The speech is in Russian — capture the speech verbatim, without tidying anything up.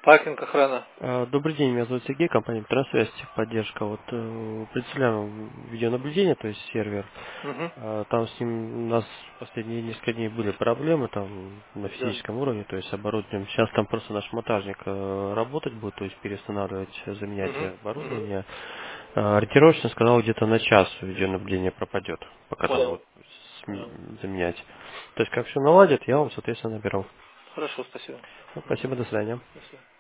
Паркинг, охрана. А, Добрый день, меня зовут Сергей, компания Трансвязь, поддержка. Вот э, представляем видеонаблюдение, то есть сервер. Угу. А, Там с ним у нас последние несколько дней были проблемы там на Да. физическом уровне, то есть оборудованием. Сейчас там просто наш монтажник э, работать будет, то есть переустанавливать, заменять Угу. Угу. оборудование. А, Ориентировочно сказал, где-то на час видеонаблюдение пропадет, пока там Понял. будут Понял. см- заменять. То есть как все наладит, я вам, соответственно, наберу. Хорошо, спасибо. Ну, спасибо, до свидания. До свидания.